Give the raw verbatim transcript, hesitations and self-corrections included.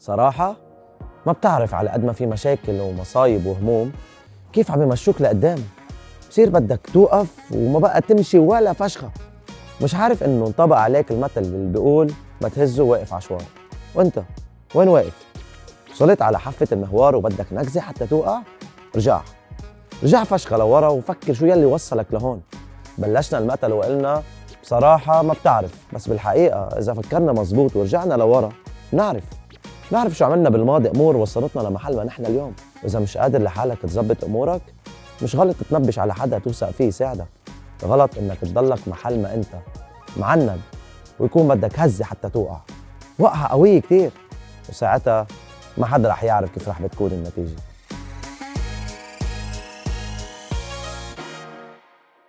صراحة ما بتعرف على قد ما في مشاكل ومصايب وهموم كيف عم يمشوك لقدام. بصير بدك توقف وما بقى تمشي ولا فشخة. مش عارف انه انطبق عليك المثل اللي بيقول ما تهزه واقف عشوار، وانت وين واقف؟ وصلت على حافة المهوار وبدك نكزة حتى توقع؟ رجع رجع فشخة لورا وفكر شو يلي وصلك لهون. بلشنا المثل وقلنا بصراحة ما بتعرف، بس بالحقيقة إذا فكرنا مزبوط ورجعنا لورا نعرف نعرف شو عملنا بالماضي أمور وصلتنا لمحل ما نحن اليوم. وإذا مش قادر لحالك تزبط أمورك مش غلط تتنبش على حدا توثق فيه يساعدك، غلط إنك تضلك محل ما أنت معند ويكون بدك هزة حتى توقع. وقعة قوية كتير وساعتها ما حدا رح يعرف كيف رح بتكون النتيجة.